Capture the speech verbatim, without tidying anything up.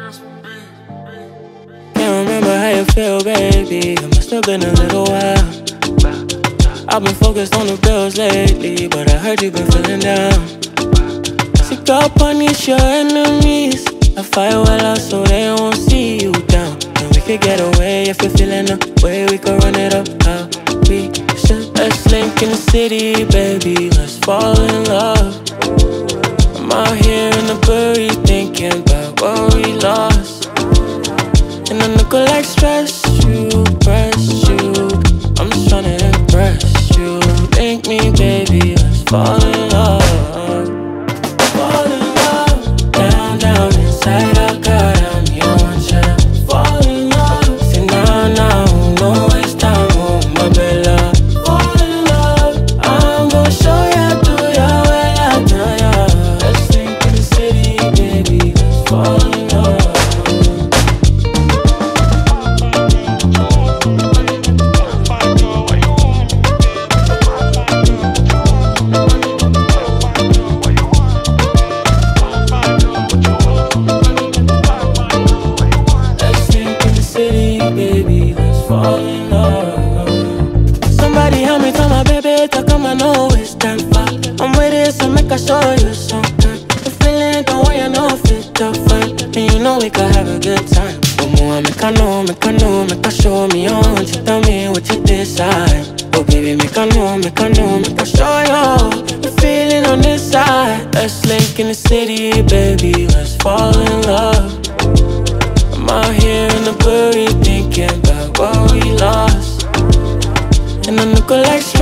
Can't remember how you feel, baby. It must have been a little while. I've been focused on the bills lately, but I heard you've been feeling down. Sick up, punish your enemies. I fight well out so they won't see you down. And we could get away if you're feeling the way. We could run it up how we should. Let's link in the city, baby. Let's fall in love. I'm out here in the bury thinking about what we lost. And I look like stress you, press you. I'm just tryna impress you. Link me, baby. Let's fall in love. Fall in love. Down, down inside our God, I'm here on chat. Fall in love. See now, now, no waste time, oh my bella. Fall in love. I'm gon' show ya, do ya, well I do ya. Let's link in the city, baby. Let's fall in love. Fall in love. Somebody help me tell my baby to come, I know it's time for. I'm with it, so make I show you something. The feeling, don't worry, I know fit to find. And you know we could have a good time. Oh, more, make I know, make I know, make I show me on. You tell me what you decide. Oh, baby, make I know, make I know, make I show you the feeling on this side. Let's link in the city, baby, let's fall in love. I'm out here in the bury thinking about what we lost. And I look like